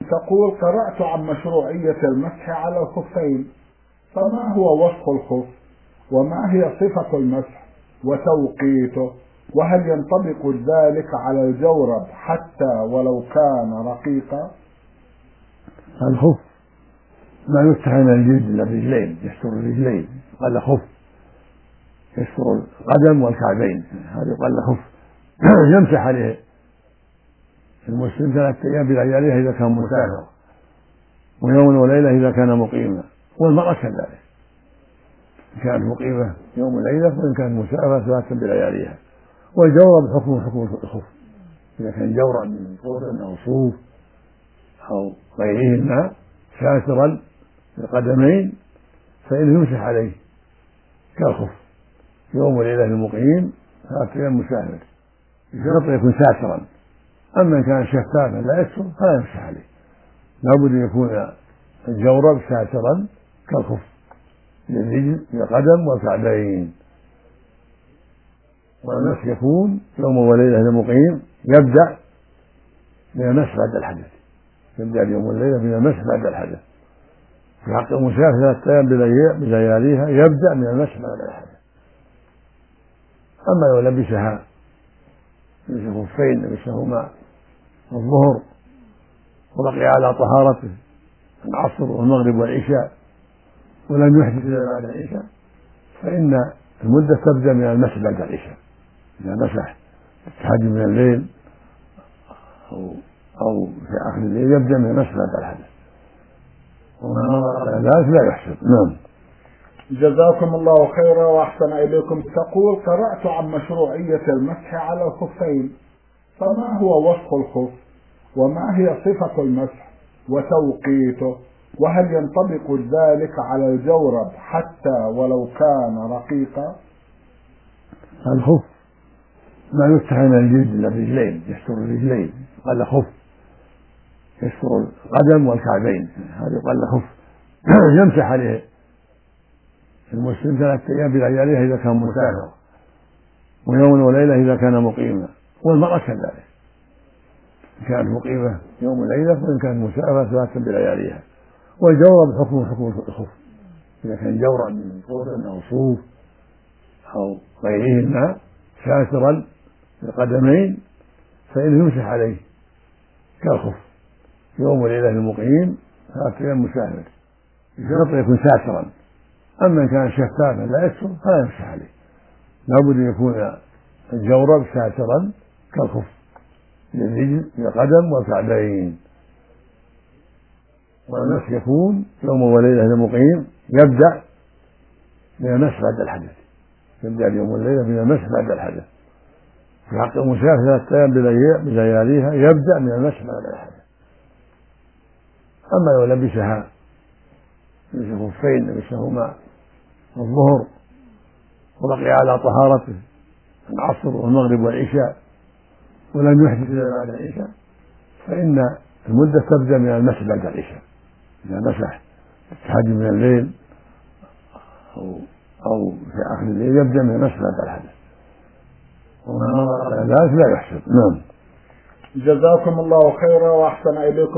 تقول: قرأت عن مشروعية المسح على الخفين، فما هو وصف الخف؟ وما هي صفة المسح وتوقيته؟ وهل ينطبق ذلك على الجورب حتى ولو كان رقيقا؟ الخف ما يفتح من الجلد إلا الرجلين، يستر الرجلين، قال خف، يستر القدم والكعبين، هذا قال خف. يمسح عليه المسلم 3 أيام بلياليها إذا كان مسافر، ويوم وليلة إذا كان مقيما، والمرأة كذلك إن كانت مقيمة يوم وليلة، وإن كانت مسافرة 3 بلياليها. والجورب حكم الخف، إذا كان جورب من قطن أو صوف أو غيرهما ساترا القدمين فإنه يمسح عليه كالخف يوم وليلة المقيم 3 أيام مسافر، بشرط يكون ساترا. أما إن كان شفافا لا يستر فلا يمسح عليه، لابد أن يكون الجورب ساترا كالخف للرجل القدم والكعبين. والمسح يكون يوم وليلة المقيم، يبدأ من المسح بعد الحدث، يبدأ اليوم والليلة من المسح بعد الحدث. في حق المسافر 3 أيام بلياليها يبدأ من المسح بعد الحدث. أما لو لبسها خفين لبسهما الظهر وبقي على طهارته العصر والمغرب والعشاء ولم يحدث إلا بعد العشاء، فإن المدة تبدأ من المسح بعد العشاء. إذا مسح التهجد من الليل أو في آخر الليل يبدأ من المسح بعد الحدث، وما ذلك لا يحسب. نعم. جزاكم الله خيرا وأحسن إليكم. تقول: قرأت عن مشروعية المسح على الخفين، فما هو وصف الخف؟ وما هي صفة المسح وتوقيته؟ وهل ينطبق ذلك على الجورب حتى ولو كان رقيقا؟ الخف ما يفتح من الجلد إلا الرجلين، يستر الرجلين، قال خف، يستر القدم والكعبين، هذا قال خف. يمسح عليه المسلم 3 أيام بلياليها إذا كان مسافر، ويوم وليلة إذا كان مقيما، والمرأة كذلك إن كانت مقيمة يوم وليلة، وإن كانت مسافرة 3 بلياليها. والجورب حكم الخف، إذا كان جورب من قطن أو صوف أو غيرهما ساترا القدمين فإنه يمسح عليه كالخف يوم وليلة المقيم 3 أيام مسافر، بشرط يكون ساترا. أما إن كان شفافا لا يستر فلا يمسح عليه، لابد أن يكون الجورب ساترا كالخف للرجل القدم والكعبين. والمسح يكون يوم وليلة المقيم، يبدأ من المسح بعد الحدث، يبدأ اليوم والليلة من المسح بعد الحدث. في حق المسافر 3 أيام بلياليها يبدأ من المسح بعد الحدث. أما لو لبسها خفين لبسهما الظهر وبقي على طهارته العصر والمغرب والعشاء ولم يحدث إلا بعد العشاء، فإن المدة تبدأ من المسح بعد العشاء. إذا مسح التهجد من الليل أو في آخر الليل يبدأ من المسح بعد الحدث، وما ذلك لا يحسب. نعم. جزاكم الله خيرا وأحسن إليكم.